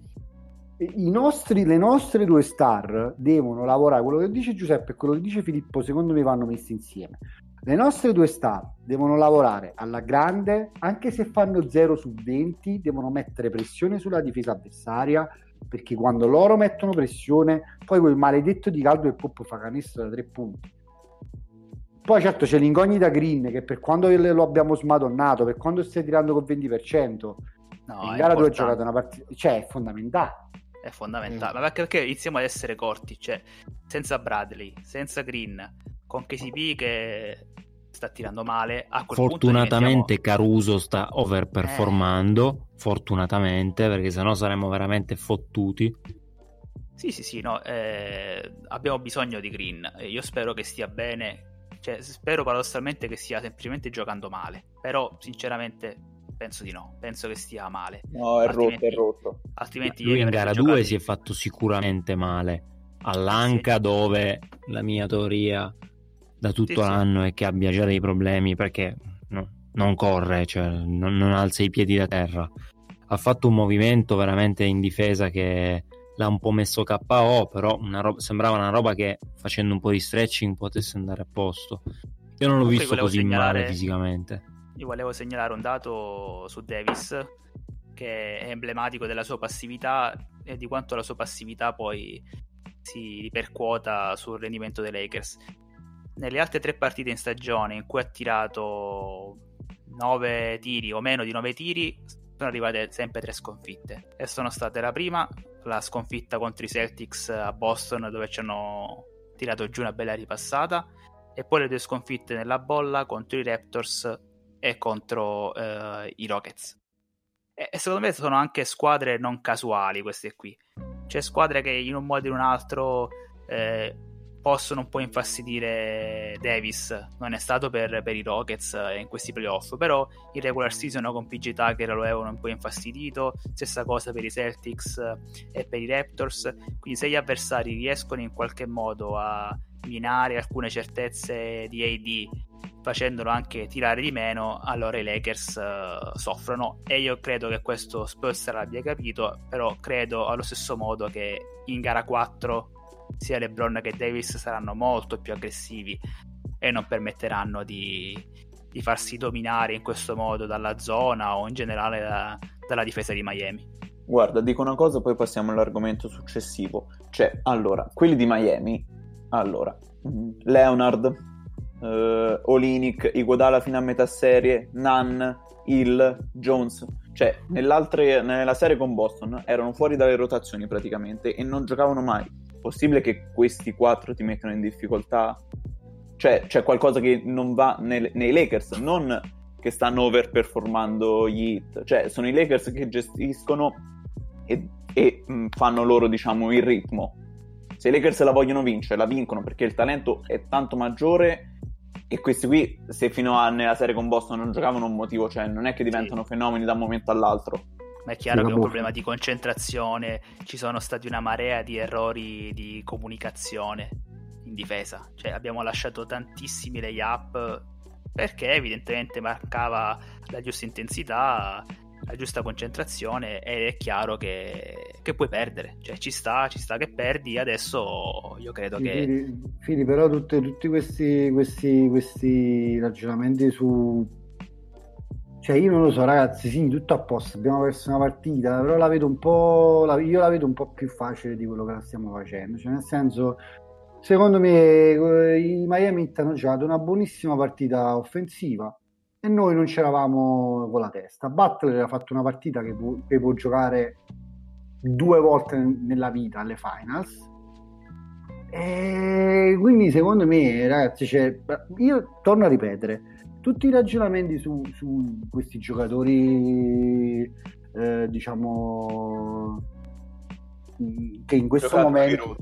i nostri, le nostre due star devono lavorare, quello che dice Giuseppe e quello che dice Filippo secondo me vanno messi insieme. Le nostre due star devono lavorare alla grande, anche se fanno zero su venti, devono mettere pressione sulla difesa avversaria, perché quando loro mettono pressione, poi quel maledetto di Caldwell Pope fa canestro da tre punti. Poi certo c'è l'incognita Green, che per quando lo abbiamo smadonnato, per quando stai tirando col venti per cento, No, in è gara due ha importante. giocato una partita, cioè è fondamentale. È fondamentale, ma perché, perché iniziamo ad essere corti, cioè senza Bradley, senza Green, con K C P che sta tirando male, a quel Fortunatamente punto Caruso sta overperformando, eh. fortunatamente, perché sennò saremmo veramente fottuti. Sì, sì, sì, no, eh, abbiamo bisogno di Green, e io spero che stia bene, cioè spero paradossalmente che stia semplicemente giocando male, però sinceramente penso di no, penso che stia male. No, è altrimenti, rotto, è rotto. Altrimenti Lui in gara due si è giocato... fatto sicuramente male, all'anca, sì, dove la mia teoria da tutto sì, l'anno sì. è che abbia già dei problemi, perché no, non corre, cioè non, non alza i piedi da terra. Ha fatto un movimento veramente in difesa che l'ha un po' messo K O, però una roba, sembrava una roba che facendo un po' di stretching potesse andare a posto. Io non l'ho Comunque visto così segnalare, male fisicamente. Io volevo segnalare un dato su Davis che è emblematico della sua passività e di quanto la sua passività poi si ripercuota sul rendimento dei Lakers. Nelle altre tre partite in stagione in cui ha tirato nove tiri o meno di nove tiri, sono arrivate sempre tre sconfitte, e sono state la prima, la sconfitta contro i Celtics a Boston, dove ci hanno tirato giù una bella ripassata, e poi le due sconfitte nella bolla contro i Raptors e contro eh, i Rockets. E, e secondo me sono anche squadre non casuali queste qui, cioè squadre che in un modo o in un altro eh, possono un po' infastidire Davis. Non è stato per, per i Rockets in questi playoff, però in regular season con P J Tucker lo avevano un po' infastidito, stessa cosa per i Celtics e per i Raptors. Quindi se gli avversari riescono in qualche modo a minare alcune certezze di A D facendolo anche tirare di meno, allora i Lakers uh, soffrono, e io credo che questo Spurs l'abbia capito, però credo allo stesso modo che in gara quattro sia LeBron che Davis saranno molto più aggressivi e non permetteranno di, di farsi dominare in questo modo dalla zona o in generale da, dalla difesa di Miami. Guarda, dico una cosa, poi passiamo all'argomento successivo. Cioè, allora, quelli di Miami, allora, Leonard, uh, Olynyk, Iguodala fino a metà serie, Nunn, Hill, Jones. Cioè, nell'altre, nella serie con Boston erano fuori dalle rotazioni praticamente e non giocavano mai. Possibile che questi quattro ti mettano in difficoltà? Cioè, c'è qualcosa che non va nei, nei Lakers, non che stanno overperformando gli Heat. Cioè, sono i Lakers che gestiscono e, e mh, fanno loro, diciamo, il ritmo. Se i Lakers la vogliono vincere, la vincono, perché il talento è tanto maggiore, e questi qui, se fino a nella serie con Boston non giocavano, un motivo, cioè non è che diventano sì. fenomeni da un momento all'altro. Ma è chiaro che è un problema di concentrazione, ci sono stati una marea di errori di comunicazione in difesa, cioè abbiamo lasciato tantissimi layup perché evidentemente mancava la giusta intensità la giusta concentrazione, ed è chiaro che, che puoi perdere, cioè ci sta, ci sta che perdi. Adesso io credo sì, che Fili, Fili, però tutte, tutti questi, questi, questi ragionamenti su, cioè io non lo so ragazzi, sì, tutto a posto, abbiamo perso una partita, però la vedo un po', la, io la vedo un po' più facile di quello che la stiamo facendo, cioè nel senso, secondo me i Miami Heat hanno giocato una buonissima partita offensiva e noi non c'eravamo con la testa. Butler ha fatto una partita che può, che può giocare due volte nella vita alle finals, e quindi secondo me ragazzi, cioè, io torno a ripetere, tutti i ragionamenti su, su questi giocatori eh, diciamo che in questo Giocatori momento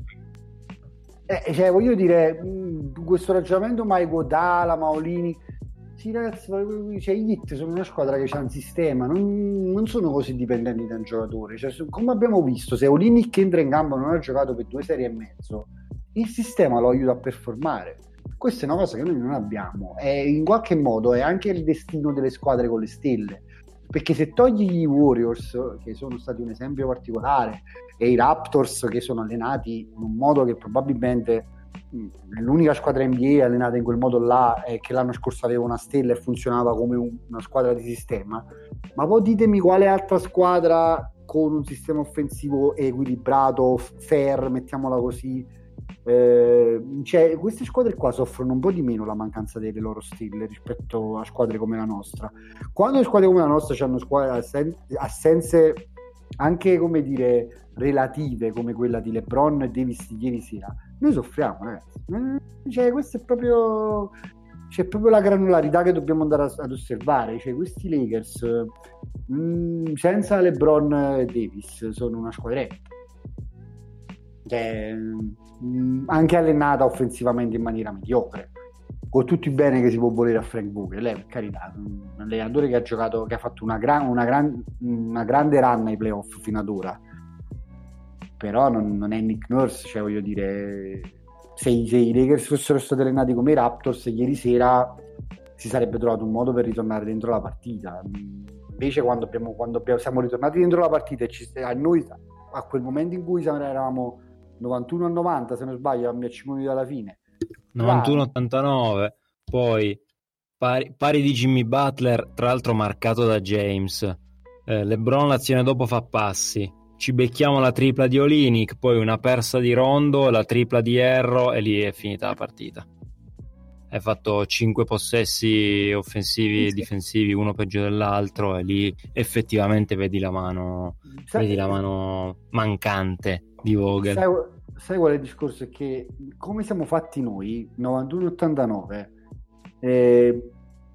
eh, cioè voglio dire, mh, questo ragionamento mai Godala, Maolini, sì ragazzi, cioè, i Heat sono una squadra che c'ha un sistema, non, non sono così dipendenti da un giocatore, cioè, come abbiamo visto, se Olynyk che entra in campo non ha giocato per due serie e mezzo, il sistema lo aiuta a performare. Questa è una cosa che noi non abbiamo, e in qualche modo è anche il destino delle squadre con le stelle, perché se togli i Warriors, che sono stati un esempio particolare, e i Raptors, che sono allenati in un modo che probabilmente mh, l'unica squadra N B A allenata in quel modo là, è che l'anno scorso aveva una stella e funzionava come un, una squadra di sistema, ma poi ditemi quale altra squadra con un sistema offensivo equilibrato, fair, mettiamola così. Eh, cioè, queste squadre qua soffrono un po' di meno la mancanza delle loro stelle rispetto a squadre come la nostra. Quando le squadre come la nostra hanno squadre assen- assenze anche, come dire, relative, come quella di LeBron e Davis di ieri sera, noi soffriamo, ragazzi. Eh, cioè, questa è proprio, c'è proprio la granularità che dobbiamo andare a, ad osservare. Cioè, questi Lakers mh, senza LeBron e Davis sono una squadretta, cioè, mh, anche allenata offensivamente in maniera mediocre, con tutto il bene che si può volere a Frank Vogel, lei per carità, un allenatore che ha giocato, che ha fatto una, gran, una, gran, una grande run ai playoff fino ad ora, però non, non è Nick Nurse, cioè voglio dire, se, se i Lakers fossero stati allenati come i Raptors ieri sera si sarebbe trovato un modo per ritornare dentro la partita. Invece quando, abbiamo, quando abbiamo, siamo ritornati dentro la partita e ci, a noi a quel momento in cui eravamo novantuno a novanta, se non sbaglio, a cinque minuti dalla fine, novantuno a ottantanove, poi pari, pari di Jimmy Butler, tra l'altro marcato da James, eh, LeBron l'azione dopo fa passi, ci becchiamo la tripla di Olynyk, poi una persa di Rondo, la tripla di Herro e lì è finita la partita. Hai fatto cinque possessi offensivi e sì, difensivi, uno peggio dell'altro, e lì effettivamente vedi la mano, sai, vedi la mano mancante di Vogel. Sai, sai qual è il discorso? È che come siamo fatti noi, novantuno ottantanove, eh,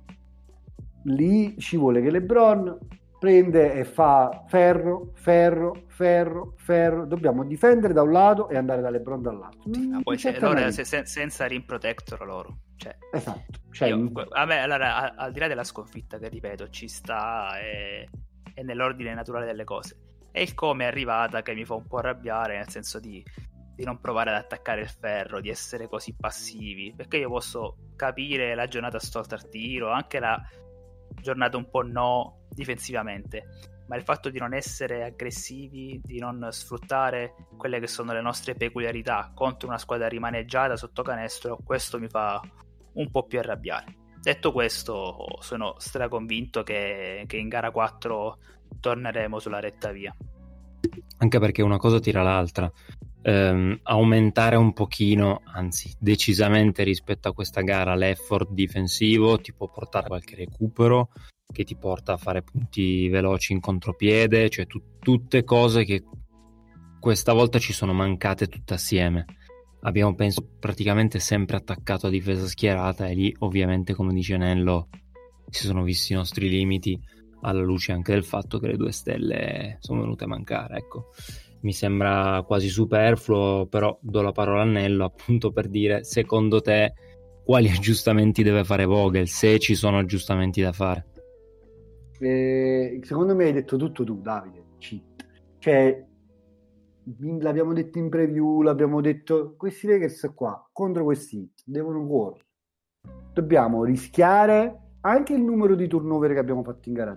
lì ci vuole che LeBron prende e fa ferro, ferro, ferro, ferro, dobbiamo difendere da un lato e andare da LeBron dall'altro. Ma poi se, allora, se, se, senza rim protector loro. Cioè, esatto. Cioè, io, a me, allora, a, al di là della sconfitta, che ripeto, ci sta, è, è nell'ordine naturale delle cose. E il come è arrivata che mi fa un po' arrabbiare, nel senso di, di non provare ad attaccare il ferro, di essere così passivi, perché io posso capire la giornata storta al tiro, anche la giornata un po' no difensivamente, ma il fatto di non essere aggressivi, di non sfruttare quelle che sono le nostre peculiarità contro una squadra rimaneggiata sotto canestro, questo mi fa un po' più arrabbiare. Detto questo, sono straconvinto che, che in gara quattro torneremo sulla retta via. Anche perché una cosa tira l'altra. Um, aumentare un pochino, anzi decisamente rispetto a questa gara, l'effort difensivo ti può portare a qualche recupero che ti porta a fare punti veloci in contropiede, cioè tu, tutte cose che questa volta ci sono mancate tutte assieme. Abbiamo, penso, praticamente sempre attaccato a difesa schierata, e lì ovviamente, come dice Nello, si sono visti i nostri limiti, alla luce anche del fatto che le due stelle sono venute a mancare. Ecco, mi sembra quasi superfluo, però do la parola a Nello appunto per dire, secondo te quali aggiustamenti deve fare Vogel, se ci sono aggiustamenti da fare? Eh, secondo me hai detto tutto tu, Davide. Cioè, l'abbiamo detto in preview, l'abbiamo detto, questi Lakers qua contro questi devono correre, dobbiamo rischiare anche il numero di turnover che abbiamo fatto in gara tre,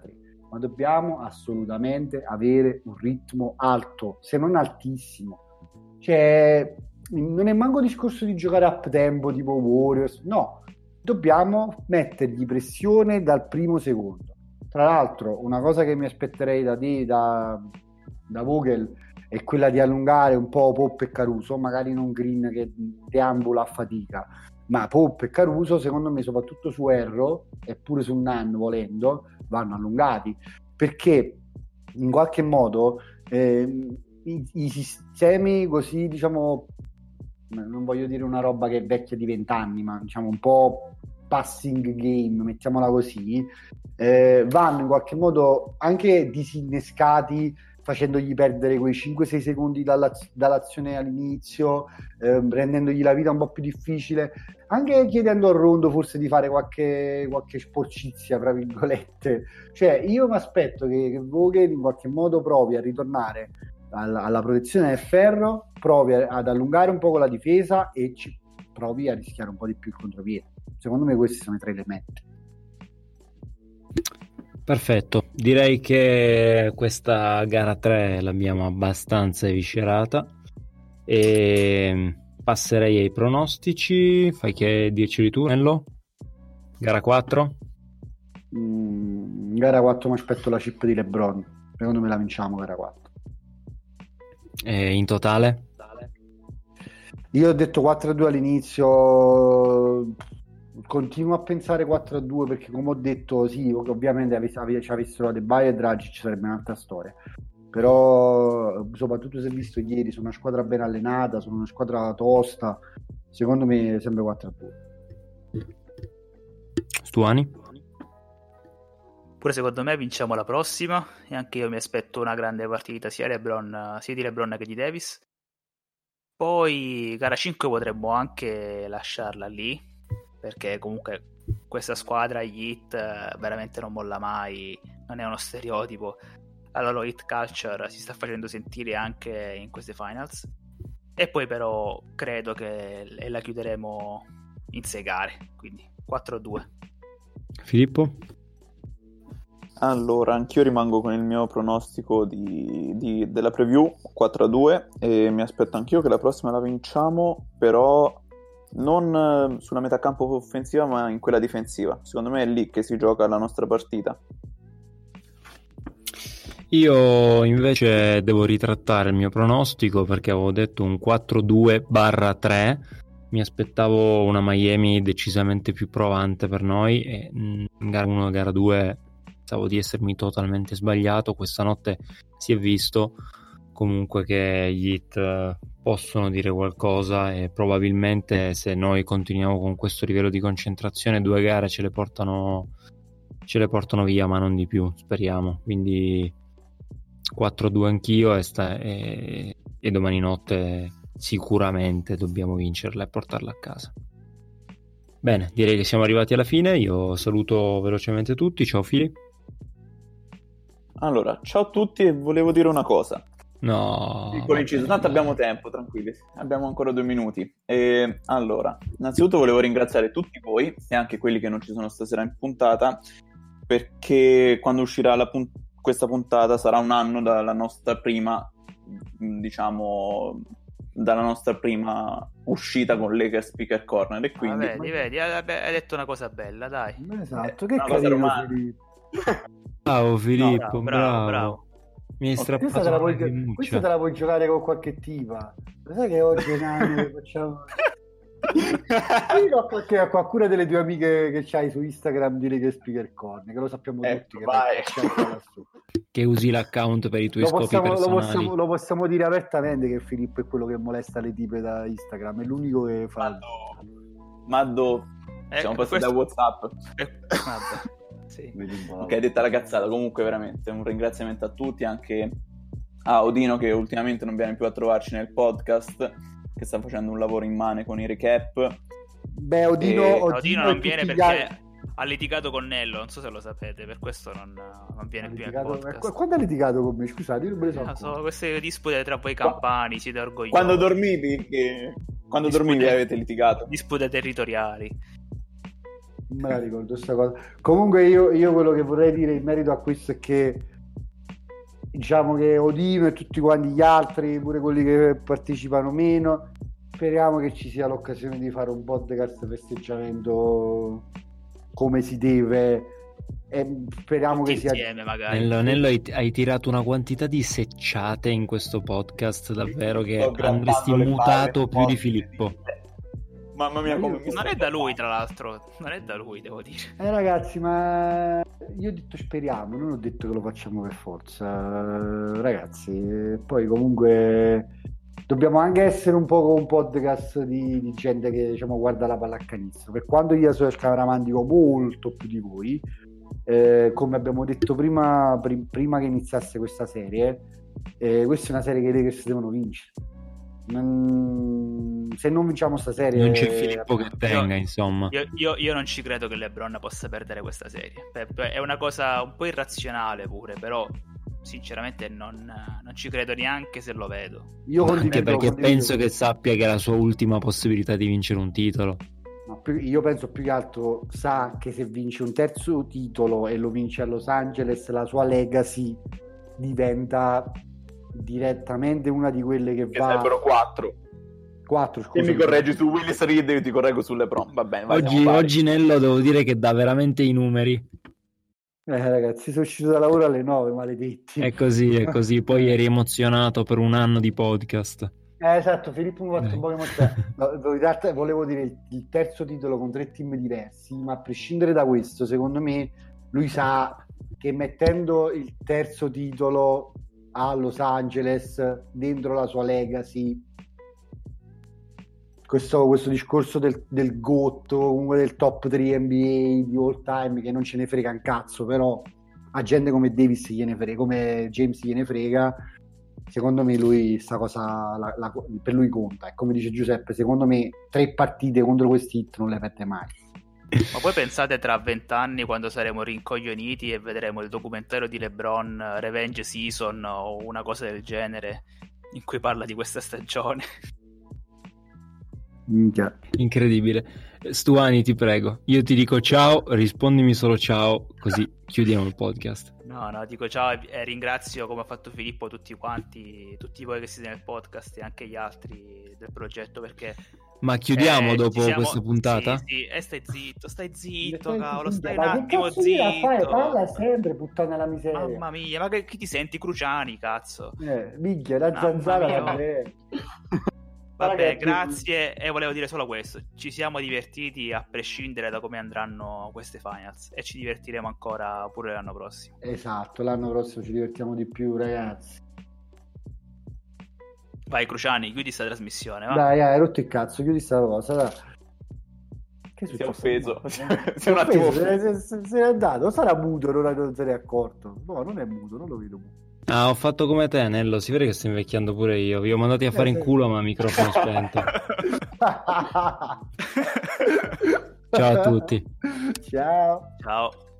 ma dobbiamo assolutamente avere un ritmo alto, se non altissimo. Cioè, non è manco discorso di giocare up tempo tipo Warriors, no, dobbiamo mettergli pressione dal primo secondo. Tra l'altro, una cosa che mi aspetterei da te, da, da Vogel, è quella di allungare un po' Pop e Caruso, magari non Green che deambula a fatica, ma Pop e Caruso, secondo me, soprattutto su Erro e pure su Nan, volendo, vanno allungati, perché in qualche modo eh, i, i sistemi così, diciamo, non voglio dire una roba che è vecchia di vent'anni, ma diciamo un po' passing game, mettiamola così, eh, vanno in qualche modo anche disinnescati, facendogli perdere quei cinque sei secondi dalla, dall'azione all'inizio, eh, rendendogli la vita un po' più difficile, anche chiedendo al Rondo forse di fare qualche, qualche sporcizia, tra virgolette. Cioè, io mi aspetto che, che Vogel in qualche modo provi a ritornare alla, alla protezione del ferro, provi a, ad allungare un po' con la difesa e ci provi a rischiare un po' di più il contropiede. Secondo me questi sono i tre elementi. Perfetto, direi che questa gara tre l'abbiamo abbastanza eviscerata e passerei ai pronostici. Fai che dirceli tu, Nello? Gara quattro? Mm, gara quattro mi aspetto la chip di LeBron, secondo me la vinciamo gara quattro. E in totale? Io ho detto quattro a due all'inizio, continuo a pensare quattro a due perché, come ho detto, sì, ovviamente ave- ci avessero Adebayo e Dragic sarebbe un'altra storia, però soprattutto se visto ieri, sono una squadra ben allenata, sono una squadra tosta, secondo me sembra quattro a due. Stuani? Pure secondo me vinciamo la prossima e anche io mi aspetto una grande partita sia, LeBron, sia di LeBron che di Davis. Poi gara cinque potremmo anche lasciarla lì, perché comunque questa squadra, gli Heat, veramente non molla mai, non è uno stereotipo. La loro Heat culture si sta facendo sentire anche in queste finals. E poi però credo che la chiuderemo in sei gare, quindi quattro a due. Filippo? Allora, anch'io rimango con il mio pronostico di, di, della preview quattro a due e mi aspetto anch'io che la prossima la vinciamo, però non sulla metà campo offensiva ma in quella difensiva. Secondo me è lì che si gioca la nostra partita. Io invece devo ritrattare il mio pronostico perché avevo detto un quattro due barra tre. Mi aspettavo una Miami decisamente più provante per noi e in gara uno e gara due pensavo di essermi totalmente sbagliato. Questa notte si è visto comunque che gli Heat possono dire qualcosa e probabilmente se noi continuiamo con questo livello di concentrazione due gare ce le portano ce le portano via, ma non di più, speriamo. Quindi quattro due anch'io e, sta, e, e domani notte sicuramente dobbiamo vincerla e portarla a casa. Bene, direi che siamo arrivati alla fine. Io saluto velocemente tutti. Ciao Fili. Allora, ciao a tutti e volevo dire una cosa. No, Piccolo inciso, tanto abbiamo tempo, tranquilli, abbiamo ancora due minuti. E allora, innanzitutto volevo ringraziare tutti voi e anche quelli che non ci sono stasera in puntata, perché quando uscirà la punt- questa puntata sarà un anno dalla nostra prima, diciamo, dalla nostra prima uscita con Lakers Speaker Corner e quindi... Ah, vedi, vedi, hai detto una cosa bella, dai. Esatto, che una cosa carino romantica. Bravo Filippo, No, bravo, bravo, bravo. Mi hai questa strappato te, la la puoi, fiducia. questa te la puoi giocare con qualche tipa. Lo sai che oggi Nani, facciamo io ho qualche, a qualcuna delle tue amiche che c'hai su Instagram dire che è Speaker Corner, che lo sappiamo Ecco, tutti che, vai. Che usi l'account per i tuoi lo scopi possiamo, lo, personali. possiamo, lo possiamo dire apertamente che Filippo è quello che molesta le tipe da Instagram, è l'unico che fa. Maddo, Maddo siamo Eh, passati questo- da WhatsApp. Eh, vabbè, sì. Ok, detta la cazzata, comunque veramente un ringraziamento a tutti, anche a Odino che ultimamente non viene più a trovarci nel podcast, che sta facendo un lavoro immane con i recap. Beh, Odino, E- Odino, Odino e non tutti viene gli perché altri- ha litigato con Nello, non so se lo sapete, per questo non, non viene ha più nel litigato- podcast. Qu- quando ha litigato con me? Scusate, io non me ne so Eh, accorto. so, queste dispute tra voi campani, siete orgogliosi. Quando dormivi, che... quando Dispute- dormivi avete litigato. Dispute territoriali. Non me la ricordo questa cosa. Comunque io, io quello che vorrei dire in merito a questo è che diciamo che Odino e tutti quanti gli altri, pure quelli che partecipano meno, speriamo che ci sia l'occasione di fare un podcast festeggiamento come si deve e speriamo tutti che sia insieme magari. Nello, Nello hai, hai tirato una quantità di secciate in questo podcast davvero che Sto andresti grattando le mutato palle più di forti. Filippo. Mamma mia, come mi Non è da lui, tra l'altro, non è da lui, devo dire. eh ragazzi, ma io ho detto speriamo, non ho detto che lo facciamo per forza, ragazzi. Poi comunque dobbiamo anche essere un po' un podcast di, di gente che diciamo guarda la pallacanestro. Per quanto io sono scaramantico molto più di voi, eh, come abbiamo detto prima, pr- prima che iniziasse questa serie, eh, questa è una serie che i Lakers devono vincere. Non... se non vinciamo sta serie Non c'è Filippo che tenga, Io- insomma. Io, io, io non ci credo che LeBron possa perdere questa serie. Beh, beh, è una cosa un po' irrazionale pure, però sinceramente non, non ci credo neanche se lo vedo. io Anche condivido, perché condivido. penso che sappia che è la sua ultima possibilità di vincere un titolo. No, più- io penso più che altro sa che se vince un terzo titolo e lo vince a Los Angeles, la sua legacy diventa direttamente una di quelle che Che va sarebbero quattro. quattro, E scusa. mi correggi su Willis Reed e io ti correggo sulle prom. Va bene, vai, Oggi, siamo pari. oggi Nello devo dire che dà veramente i numeri. Eh, ragazzi, sono uscito da lavoro alle nove, maledetti. È così, è così. Poi eri emozionato per un anno di podcast. Eh, esatto, Filippo mi ha fatto Dai. un po' emozionare. No, in realtà volevo dire il, il terzo titolo con tre team diversi, ma a prescindere da questo, secondo me lui sa che mettendo il terzo titolo a Los Angeles dentro la sua legacy, questo, questo discorso del, del GOAT, comunque del top tre N B A di all time, che non ce ne frega un cazzo, però a gente come Davis gliene frega, come James gliene frega. Secondo me lui sta cosa la, la, per lui conta, e come dice Giuseppe, secondo me tre partite contro questi hit non le perde mai. Ma poi pensate tra vent'anni, quando saremo rincoglioniti e vedremo il documentario di LeBron, Revenge Season o una cosa del genere, in cui parla di questa stagione. Minchia. Incredibile. Stuani, ti prego, io ti dico ciao, rispondimi solo ciao, così chiudiamo il podcast. No, no, dico ciao e e ringrazio, come ha fatto Filippo, tutti quanti, tutti voi che siete nel podcast e anche gli altri del progetto, perché Ma chiudiamo eh, dopo ci siamo- questa puntata? Sì, sì, e stai zitto, stai zitto, Stai cavolo, zitto, stai un ma che attimo cazzo devi a fare? zitto. Parla sempre, puttana la miseria. Mamma mia, ma che, chi ti senti, Cruciani, cazzo? Eh, minchia, la Mamma zanzara mia. da me. Vabbè, Ragazzi, grazie, e volevo dire solo questo, ci siamo divertiti a prescindere da come andranno queste finals e ci divertiremo ancora pure l'anno prossimo. Esatto, l'anno prossimo ci divertiamo di più, ragazzi. Vai Cruciani, chiudi sta trasmissione, va? Dai, hai rotto il cazzo, chiudi sta cosa, dai. Che è Si è successo? offeso. Eh, Si si è un attimo offeso, se, se- se- se n'è andato, o sarà muto, non, non se ne è accorto. No, non è muto, non lo vedo muto. Ah, ho fatto come te, Nello, si vede che sto invecchiando pure io. Vi ho mandati a fare in culo, ma microfono spento. Ciao a tutti. Ciao. Ciao.